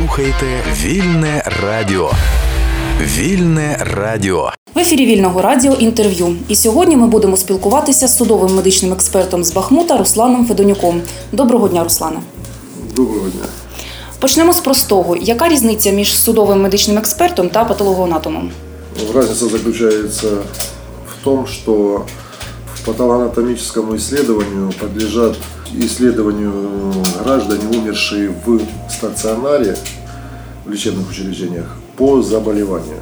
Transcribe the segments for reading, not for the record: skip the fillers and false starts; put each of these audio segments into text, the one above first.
слухаєте Вільне Радіо. Вільне Радіо. В ефірі Вільного Радіо інтерв'ю. І сьогодні ми будемо спілкуватися з судовим медичним експертом з Бахмута Русланом Федонюком. Доброго дня, Руслане. Доброго дня. Почнемо з простого. Яка різниця між судовим медичним експертом та патологоанатомом? Разница заключается в том, что в патологоанатомическому исследованию подлежат исследованию граждане, умершие в стационаре, в лечебных учреждениях, по заболеванию.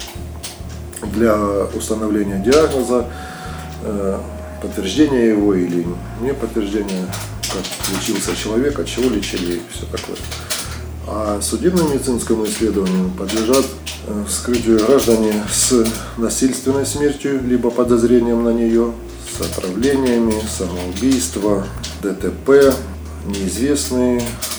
Для установления диагноза, подтверждения его или не подтверждения, как лечился человек, от чего лечили и все такое. А судебно-медицинскому исследованию подлежат вскрытию граждане с насильственной смертью, либо подозрением на нее, с отравлениями, самоубийство, ДТП, неизвестные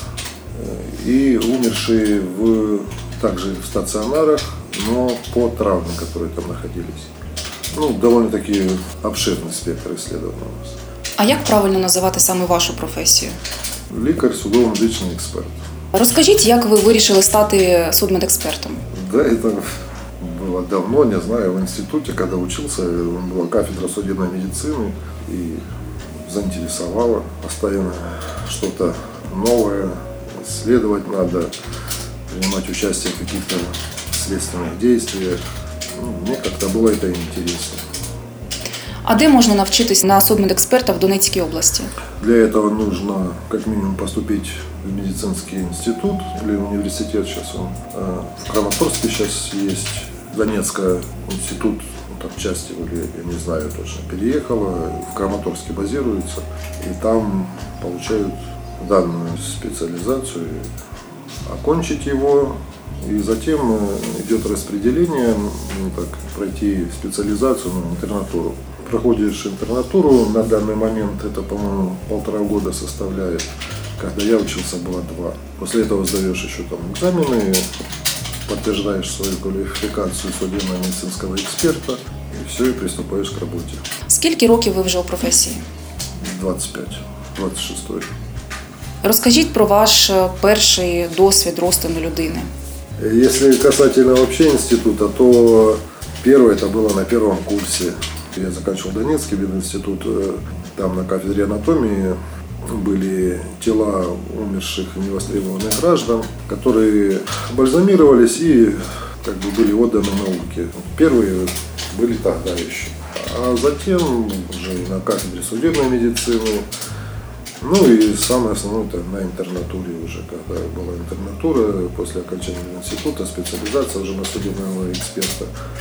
и умершие также в стационарах, но по травмам, которые там находились. Довольно-таки обширный спектр исследований у нас. А як правильно називати саме вашу професію? Лікар, судово-медичний експерт. Розкажіть, як ви вирішили стати судмедекспертом? Да, это было давно, не знаю, в институте, когда учился, была кафедра судебной медицины, и заинтересовало постоянно что-то новое, исследовать надо, принимать участие в каких-то следственных действиях. Мне как-то было это интересно. А де можна навчитись на судмедексперта в Донецькій області? Для этого нужно как минимум поступить в медицинский институт или университет. Сейчас он в Краматорске сейчас есть. Донецкий институт, там часть его, я не знаю точно, переехала, в Краматорске базируется. И там получают данную специализацию, окончить его. И затем идет распределение, пройти специализацию, интернатуру. Проходишь интернатуру, на данный момент это, по-моему, 1,5 года составляет. Когда я учился, было 2. После этого сдаешь еще там экзамены, подтверждаешь свою квалификацию судебно-медицинского эксперта, и все, и приступаешь к работе. Скільки років ви вже у професії? 25, 26. Розкажіть про ваш перший досвід розтину людини. Если касательно вообще института, то первое это было на первом курсе. Я заканчивал Донецкий мединститут, там на кафедре анатомии были тела умерших невостребованных граждан, которые бальзамировались и были отданы науке. Первые были тогда еще. А затем уже на кафедре судебной медицины, и самое основное это на интернатуре уже, когда была интернатура, после окончания института, специализация уже на судебного эксперта.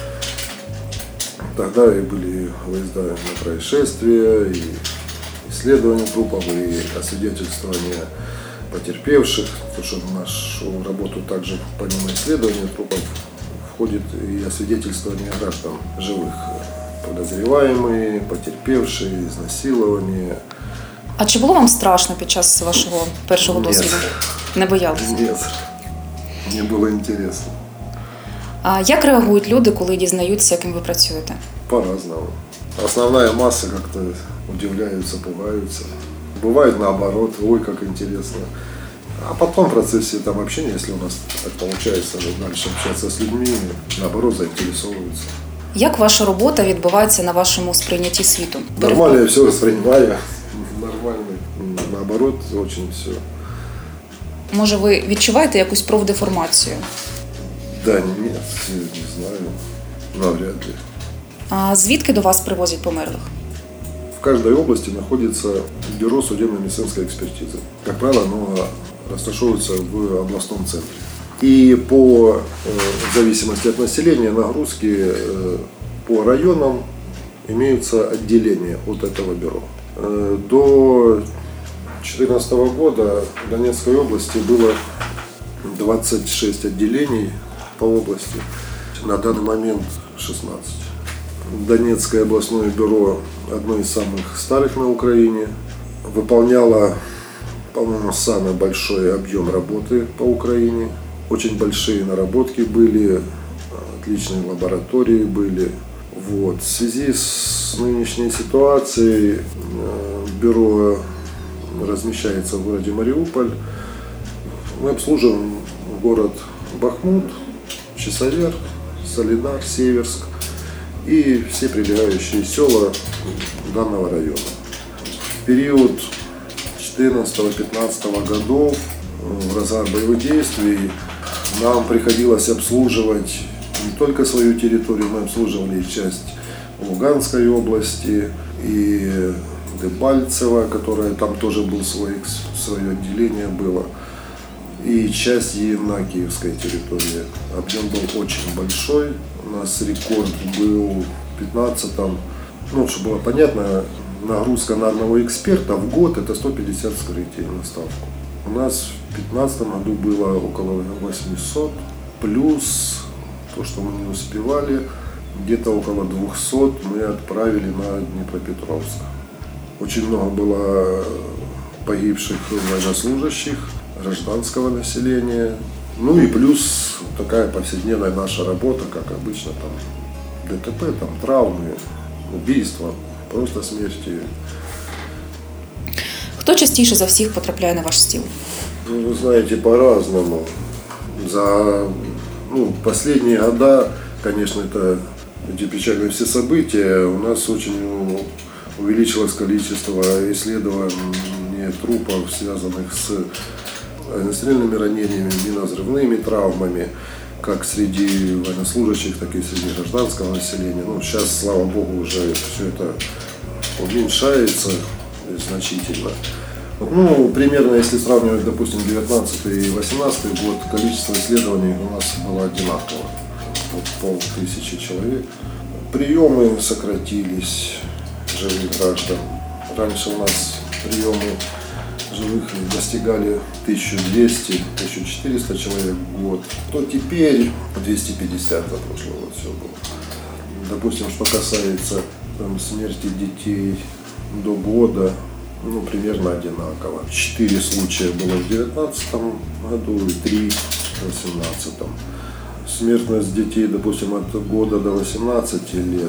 Тогда и были выезда на происшествия, и исследования трупов, и освидетельствование потерпевших. Потому что в нашу работу также помимо исследования трупов входит и освидетельствование граждан живых. Подозреваемые, потерпевшие, изнасилование. А чи було вам страшно під час вашого першого досвіду? Не боялися? Нет, мне было интересно. А як реагують люди, коли дізнаються, яким ви працюєте? По-разному. Основная масса как-то удивляются, пугаются. Бывает наоборот, ой, как интересно. А потом в процессе общения, если у нас так получается дальше общаться с людьми, наоборот, заинтересовываются. Як ваша робота відбувається на вашому сприйнятті світу? Нормально я все воспринимаю. Нормально. Наоборот, очень все. Може, ви відчуваєте якусь профдеформацію? Да, нет, не знаю. Навряд ли. А звідки до вас привозять померлих? В каждой области находится бюро судебно-медицинской экспертизы. Как правило, оно располагается в областном центре. И в зависимости от населения, нагрузки по районам имеются отделения от этого бюро. До 2014 года в Донецкой области было 26 отделений по области. На данный момент 16. Донецкое областное бюро одно из самых старых на Украине. Выполняло, по-моему, самый большой объем работы по Украине. Очень большие наработки были, отличные лаборатории были. В связи с нынешней ситуацией бюро размещается в городе Мариуполь. Мы обслуживаем город Бахмут, Часовер, Солидар, Северск и все прилегающие села данного района. В период 14-15 годов в разгар боевых действий нам приходилось обслуживать не только свою территорию, мы обслуживали часть Луганской области и Дебальцево, которое там тоже был свое отделение было, и часть Янакиевской территории. Объем был очень большой, у нас рекорд был в 15-м, чтобы было понятно, нагрузка на одного эксперта в год это 150 вскрытий на ставку. У нас в 2015 году было около 800, плюс то, что мы не успевали, где-то около 200 мы отправили на Днепропетровск. Очень много было погибших военнослужащих, гражданского населения. Ну и плюс такая повседневная наша работа, как обычно, там ДТП, там травмы, убийства, просто смерти. Хто частіше за всіх потрапляє на ваш стіл? Вы знаете, по-разному. За последние года, конечно, эти печальные все события, у нас очень увеличилось количество исследований трупов, связанных с огнестрельными ранениями, минно-взрывными травмами, как среди военнослужащих, так и среди гражданского населения. Сейчас, слава богу, уже все это уменьшается значительно. Примерно, если сравнивать, допустим, 19 и 18 год, количество исследований у нас было одинаково. 500 человек. Приемы сократились живых граждан. Раньше у нас приемы живых достигали 1200-1400 человек в год, то теперь 250 за прошлый год все было. Допустим, что касается смерти детей до года, примерно одинаково. 4 случая было в 2019 году и 3 в 2018. Смертность детей, допустим, от года до 18 лет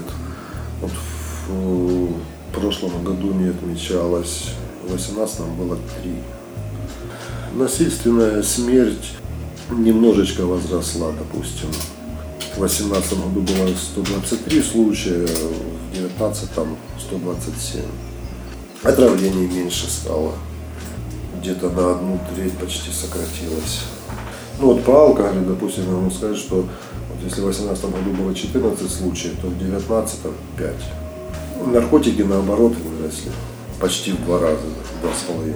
в прошлом году не отмечалось, в 2018 было 3. Насильственная смерть немножечко возросла, допустим. В 2018 году было 123 случая, в 2019 127. Отравлений меньше стало, где-то на 1/3 почти сократилось. По алкоголю, допустим, я могу сказать, что если в 2018 году было 14 случаев, то в 2019 5. Наркотики, наоборот, выросли почти в 2 раза, 2,5.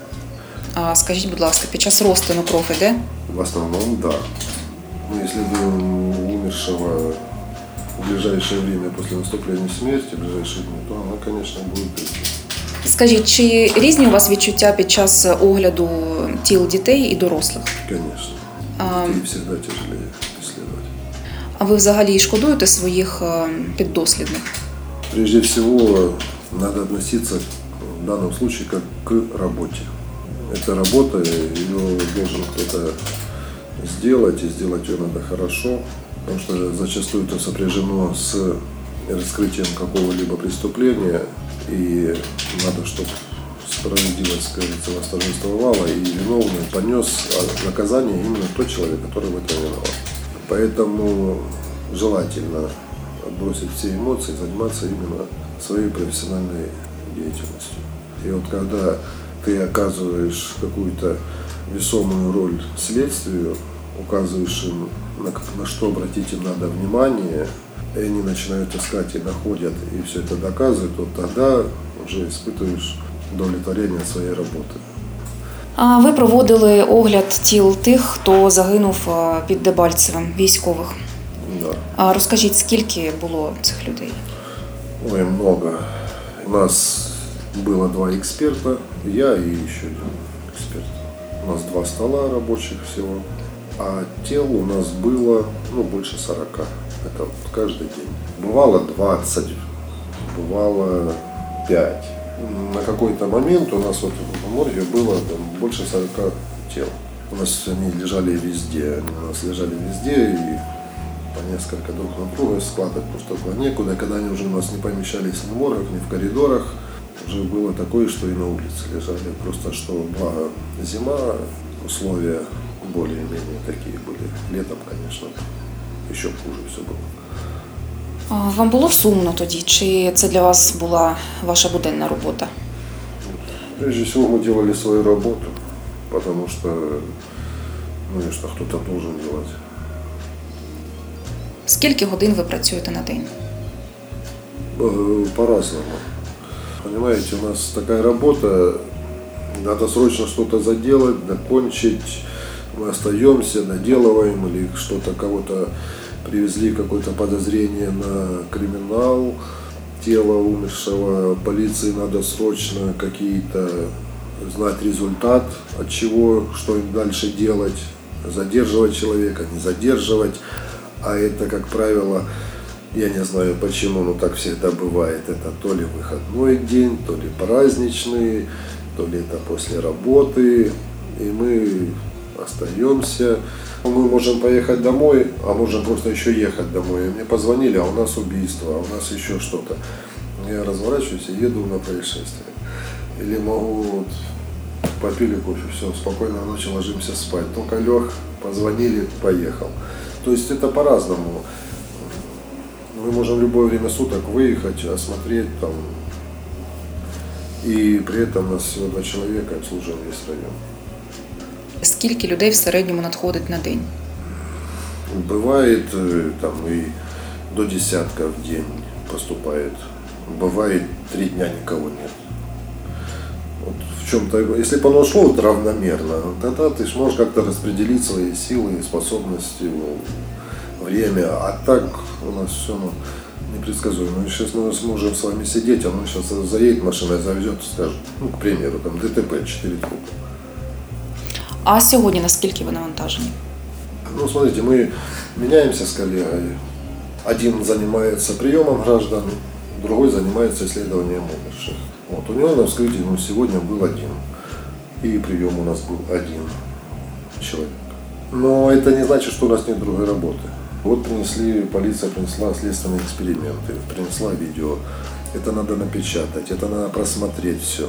А скажіть, будь ласка, під час розтину кров іде? В основном, да. Если бы умершего в ближайшее время после наступления смерти, в ближайшие дни, то она, конечно, будет идти. Скажіть, чи різні у вас відчуття під час огляду тіл дітей і дорослих? Конечно. Детей всегда тяжелее исследовать. А ви взагалі шкодуєте своїх піддослідних? Прежде всего, надо относиться в данном случае как к работе. Это работа, ее должен кто-то сделать, и сделать ее надо хорошо, потому что зачастую это сопряжено с раскрытием какого-либо преступления, и надо, чтобы справедливость, как говорится, восторжествовала, и виновный понес наказание именно тот человек, который в этом виноват. Поэтому желательно отбросить все эмоции, заниматься именно своей профессиональной деятельностью. И когда ты оказываешь какую-то весомую роль следствию, указываешь им, на что обратить им надо внимание, и они начинают искать и находят, и все это доказывают, то тогда уже испытываешь удовлетворение своєї роботи. А ви проводили огляд тіл тих, хто загинув під Дебальцевим, військових? Да. А розкажіть, скільки було цих людей? Ой, много. У нас было 2 эксперта, я и еще 1 эксперт. У нас 2 стола рабочих всего, а тел у нас было больше 40. Это каждый день. Бывало 20, бывало 5. На какой-то момент у нас в морге было больше 40 тел. У нас они лежали везде, и по несколько друг на друга складывать просто было некуда. Когда они уже у нас не помещались ни в моргах, ни в коридорах, уже было такое, что и на улице лежали. Просто что благо зима, условия более-менее такие были. Летом, конечно, еще хуже все было. А вам було сумно тоді? Чи це для вас була ваша буденна робота? Прежде всего мы делали свою работу, потому что, конечно, кто-то должен делать. Скільки годин ви працюєте на день? По-разному. Понимаете, у нас такая работа, надо срочно что-то заделать, закончить, мы остаемся, доделываем, или что-то, кого-то привезли, какое-то подозрение на криминал, тело умершего, полиции надо срочно какие-то знать результат, от чего, что им дальше делать, задерживать человека, не задерживать, а это, как правило, я не знаю почему, но так всегда бывает. Это то ли выходной день, то ли праздничный, то ли это после работы. И мы остаемся. Мы можем поехать домой, а можем просто еще ехать домой. И мне позвонили, а у нас убийство, а у нас еще что-то. Я разворачиваюсь и еду на происшествие. Или могу, попили кофе, все, спокойной ночи, ложимся спать. Только лег, позвонили, поехал. То есть это по-разному. Мы можем в любое время суток выехать, осмотреть там, и при этом нас всего 2 человека обслуживаем весь район. Скільки людей в середньому надходить на день? Бывает там и до десятка в день поступает. Бывает 3 дня никого нет. Вот в чем-то, если бы оно шло вот равномерно, тогда ты сможешь как-то распределить свои силы, способности, время. А так у нас все непредсказуемо. Сейчас мы сможем с вами сидеть, а сейчас заедет машина и завезет, скажет, к примеру, там ДТП, 4 трупа. А сьогодні наскільки ви навантажені? Смотрите, мы меняемся с коллегой. Один занимается приемом граждан, другой занимается исследованием умерших. Вот, у него на вскрытии сегодня был 1. И прием у нас был 1 человек. Но это не значит, что у нас нет другой работы. Вот полиция принесла следственные эксперименты, принесла видео. Это надо напечатать, это надо просмотреть все.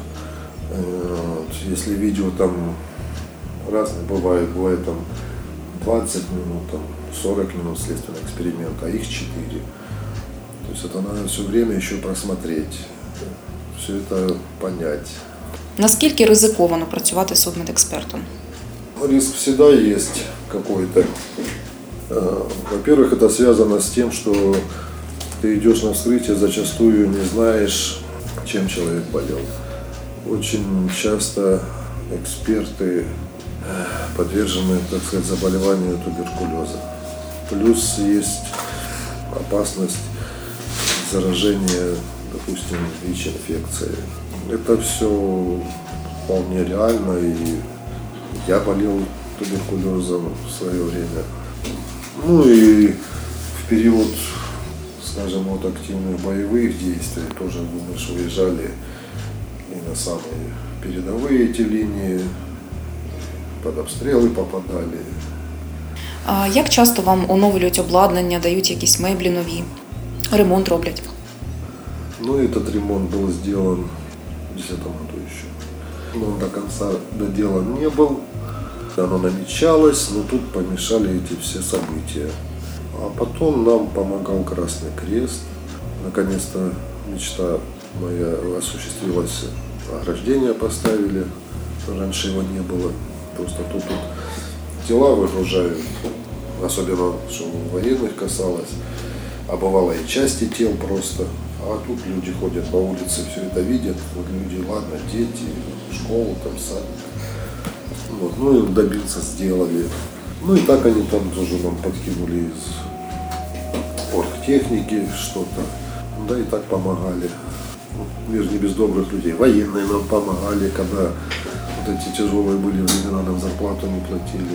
Если видео там разные бывает там 20 минут, там 40 минут следственного эксперимента, а их 4. То есть это надо все время еще просмотреть, все это понять. Наскільки ризиковано працювати судмедекспертом? Риск всегда есть какой-то. Во-первых, это связано с тем, что ты идешь на вскрытие, зачастую не знаешь, чем человек болел. Очень часто эксперты подвержены, так сказать, заболеванию туберкулеза. Плюс есть опасность заражения, допустим, ВИЧ-инфекцией. Это все вполне реально, и я болел туберкулезом в свое время. И в период, скажем, активных боевых действий тоже мы же выезжали и на самые передовые эти линии, под обстріли попадали. А як часто вам оновлюють обладнання, дають якісь меблі нові, ремонт роблять? Этот ремонт был сделан в 2010 году еще. Но он до конца доделан не был. Оно намечалось, но тут помешали эти все события. А потом нам помогал Красный Крест. Наконец-то мечта моя осуществилась. Ограждение поставили. Раньше его не было. Просто тут тела выгружают. Особенно, что военных касалось. А бывало и части тел просто. А тут люди ходят по улице, все это видят. Вот люди, ладно, дети, школу, там, садик. И добиться сделали. И так они там тоже нам подкинули из оргтехники что-то. Да и так помогали. Мы же не без добрых людей. Военные нам помогали, когда вот эти тяжелые были времена, нам зарплату не платили.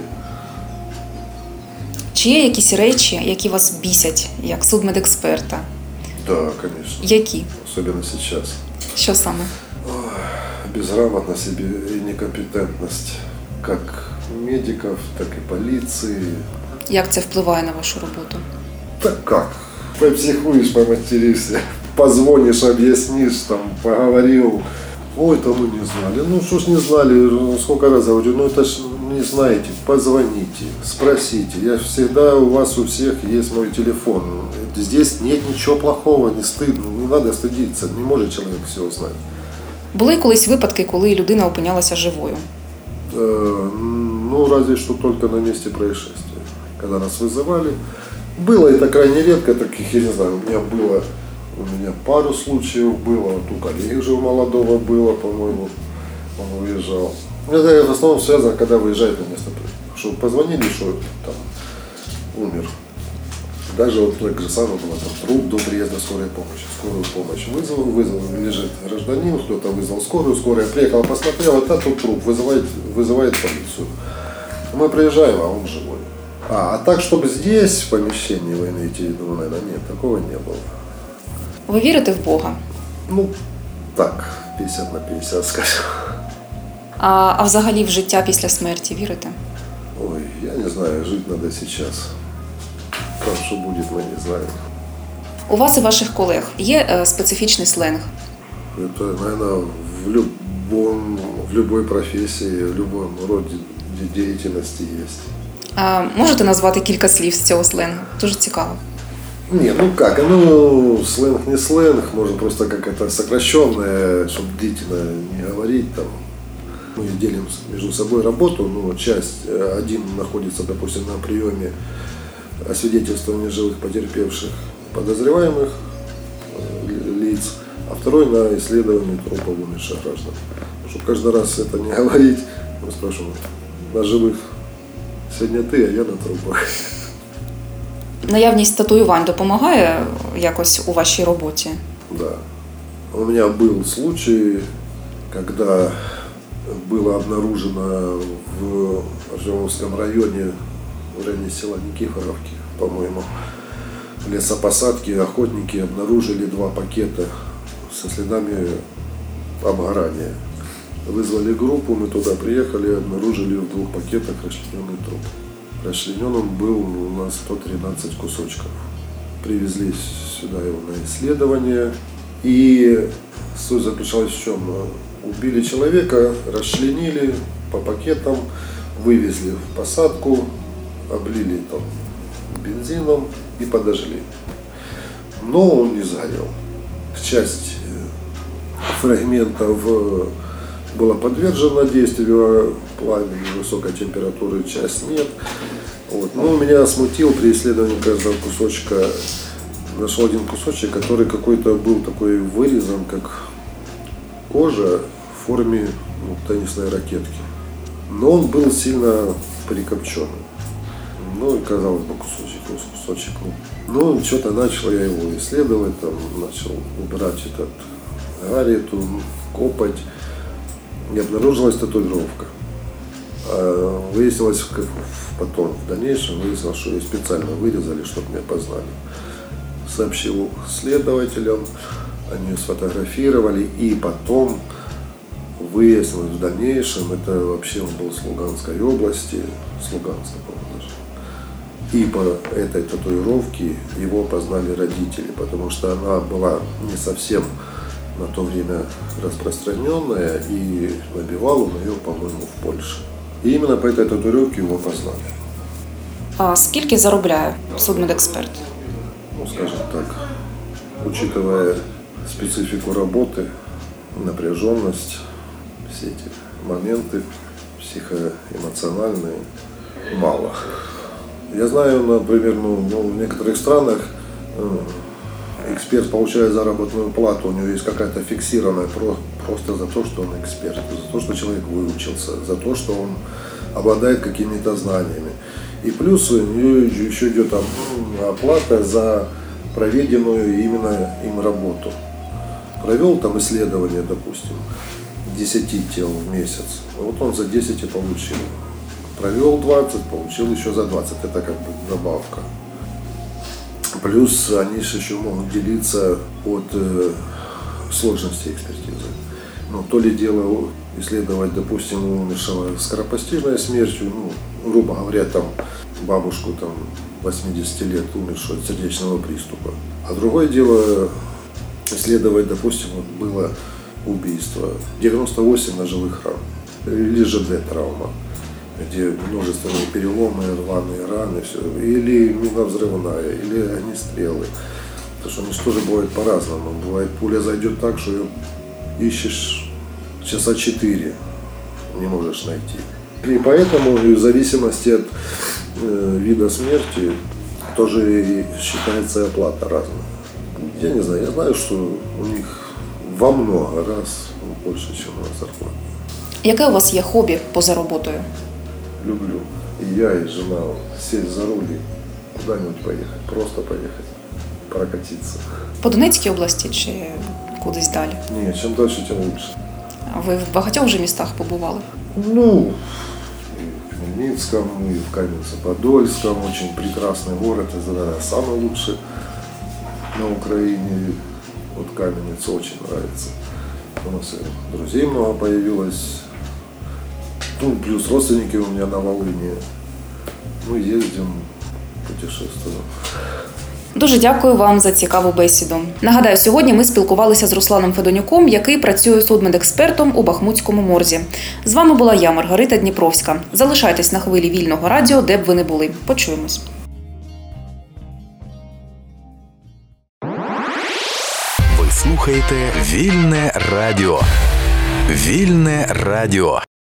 Чи є якісь речі, які вас бісять, як судмедексперта? Да, конечно. Які? Особенно сейчас. Що саме? Безграмотность и некомпетентность как медиков, так и полиции. Як це впливає на вашу роботу? Так как? Попсихуешь, поматеришься, позвонишь, объяснишь, там, поговорил. Ой, это мы не знали. Ну, что ж не знали, сколько раз говорю, ну это ж не знаете, позвоните, спросите. Я всегда, у вас у всех есть мой телефон. Здесь нет ничего плохого, не стыдно, не надо стыдиться, не может человек все знать. Були колись випадки, коли людина опинялася живою? Ну, разве что только на месте происшествия, когда нас вызывали. Было это крайне редко, таких, я не знаю, у меня пару случаев было, вот у коллеги уже у молодого было, по-моему, он уезжал. Это в основном связано, когда выезжает на место, что позвонили, что там умер. Даже вот так же самое было, там труп до приезда скорой помощи. Скорую помощь вызвал, лежит гражданин, кто-то вызвал скорая приехала, посмотрела, это тут труп, вызывает полицию. Мы приезжаем, а он живой. А так, чтобы здесь, в помещении вы имеете в виду, наверное, нет, такого не было. Ви вірите в Бога? Ну, так, 50 на 50, скажем. А взагалі в життя після смерті вірите? Ой, я не знаю, жить надо сейчас. Там, что будет, мы не знаем. У вас і ваших колег є специфічний сленг? Это, наверное, в любой профессии, в любом роде деятельности есть. А можете назвати кілька слів з цього сленгу? Дуже цікаво. Не, ну как, сленг не сленг, можно просто как-то сокращенное, чтобы длительно не говорить там. Мы делим между собой работу, часть, один находится, допустим, на приеме освидетельствования живых потерпевших подозреваемых лиц, а второй на исследовании трупов умерших граждан. Чтобы каждый раз это не говорить, мы спрашиваем, на живых сегодня ты, а я на трупах. Наявність татуювань допомагає якось у вашій роботі? Да. У меня был случай, когда было обнаружено в Артемовском районе, в районе села Никифоровки, по-моему, в лесопосадке охотники обнаружили 2 пакета со следами обгорания. Вызвали группу, мы туда приехали, обнаружили в 2 пакетах расчлененный труп. Расчленен он был у нас 113 кусочков. Привезли сюда его на исследование. И суть заключалась в чем? Убили человека, расчленили по пакетам, вывезли в посадку, облили там бензином и подожгли. Но он не сгорел. Часть фрагментов была подвержена действию пламени высокой температуры, часть нет. Вот. Но меня смутил при исследовании каждого кусочка. Нашел один кусочек, который какой-то был такой вырезан, как кожа в форме теннисной ракетки. Но он был сильно прикопченный. Ну, и казалось бы, кусочек. Ну, что-то начал я его исследовать, там, начал убирать этот гарь, эту копоть. И обнаружилась татуировка. Выяснилось, как потом, в дальнейшем, выяснилось, что ее специально вырезали, чтобы меня познали. Сообщил следователям, они ее сфотографировали, и потом выяснилось в дальнейшем, это вообще он был с Луганской области, с Луганска, по-моему, даже. И по этой татуировке его познали родители, потому что она была не совсем на то время распространенная, и набивал он ее, по-моему, в Польше. И именно по этой татуировке его познали. А скільки заробляє судмедексперт? Ну, скажем так, учитывая специфику работы, напряженность, все эти моменты психоэмоциональные, мало. Я знаю, например, в некоторых странах эксперт получает заработную плату, у него есть какая-то фиксированная просто за то, что он эксперт, за то, что человек выучился, за то, что он обладает какими-то знаниями. И плюс у нее еще идет оплата за проведенную именно им работу. Провел там исследование, допустим, 10 тел в месяц, вот он за 10 и получил. Провел 20, получил еще за 20, это как бы добавка. Плюс они же еще могут делиться от сложности экспертизы. То ли дело исследовать, допустим, умершего скоропостижной смертью, грубо говоря, там бабушку 80 лет, умершую от сердечного приступа. А другое дело исследовать, допустим, было убийства, 98 ножевых ран или ЖД-травма, где множественные переломы, рваные раны, все, или миновзрывная, или огнестрелы. Потому что они же тоже бывают по-разному. Бывает, пуля зайдет так, что ее ищешь часа 4, не можешь найти. И поэтому в зависимости от вида смерти тоже и считается оплата разная. Я не знаю, я знаю, что у них во много раз больше, чем у нас зарплата. Яке у вас є хобі поза роботою? Люблю. И я, и жена сесть за руль и куда-нибудь поехать, просто поехать, прокатиться. По Донецькій області чи кудись далі? Не, чем дальше, тем лучше. Ви в багатьох вже містах побували? Ну, и в Хмельницком, и в Каменце-Подольском. Очень прекрасный город, это, наверное, самый лучший на Украине. Вот Каменец очень нравится. У нас и друзей много появилось. Ну, плюс родственники у меня на Волыне. Мы ездим, путешествуем. Дуже дякую вам за цікаву бесіду. Нагадаю, сьогодні ми спілкувалися з Русланом Федонюком, який працює судмедекспертом у Бахмутському морзі. З вами була я, Маргарита Дніпровська. Залишайтесь на хвилі Вільного радіо, де б ви не були. Почуємось. Ви слухаєте Вільне радіо. Вільне радіо.